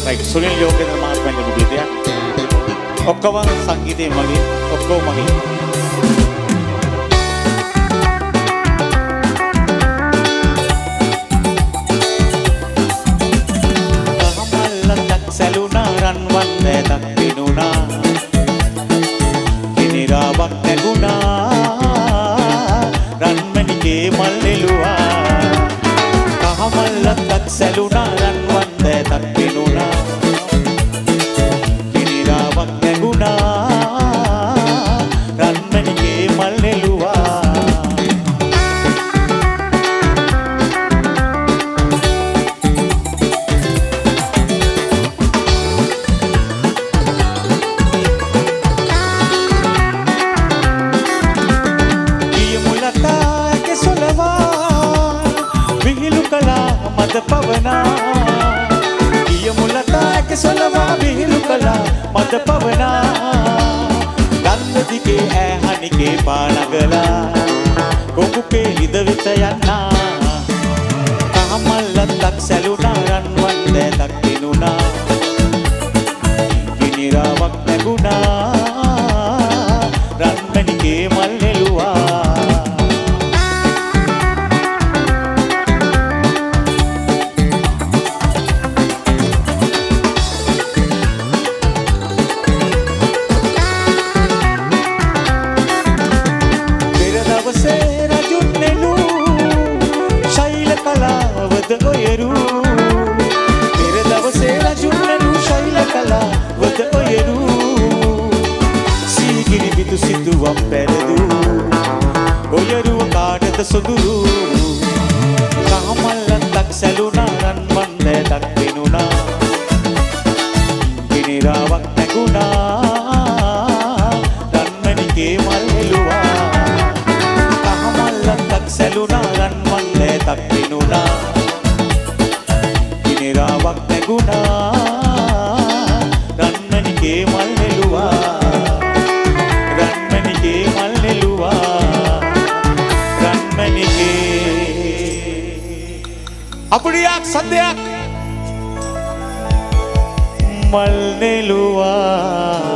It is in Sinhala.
රයිට් සුනිල් යෝගේන්ද්‍ර මහත්මයාගේ මුගීතය. ඔක්කොම සංගීතය මගේ ඔක්කොම මගේ. සැලුනා රන්වන් වැදක් පිනුණා කිනිරාවක් නැගුණා රන්මණිගේ මල් එළුවා කහමල්ලක් සැලුනා රන්වන් වැදක් පිනුණා කිනිරාවක් නැගුණා රන්මණිගේ මල් එළුවා पवना ये मुलता के सलवा बिहलु कला मद पवना गंध दिके है हनि के पानगला कोकु के लिद वित यन्ना कमल्लतක් සැලුනා රන්වන් දැතක් දිනුනා කිනිරාවක් නැගුණා රන්මණිගේ මල් එළුවා සිදුවම් පැරදු ඔයරුව කාටද සොදුරු කහමල්ලන්තක් සැලුනා රන්වන් දැතක් පෙනුණා කිනිරාවක් නැගුණා රන්මණිගේ මල් එළුවා කහමල්ලන්තක් සැලුනා රන්වන් දැතක් පෙනුණා කිනිරාවක් නැගුණා රන්මණිගේ මල් එළුවා අපුඩියක් සද්දයක් මල් නෙළුවා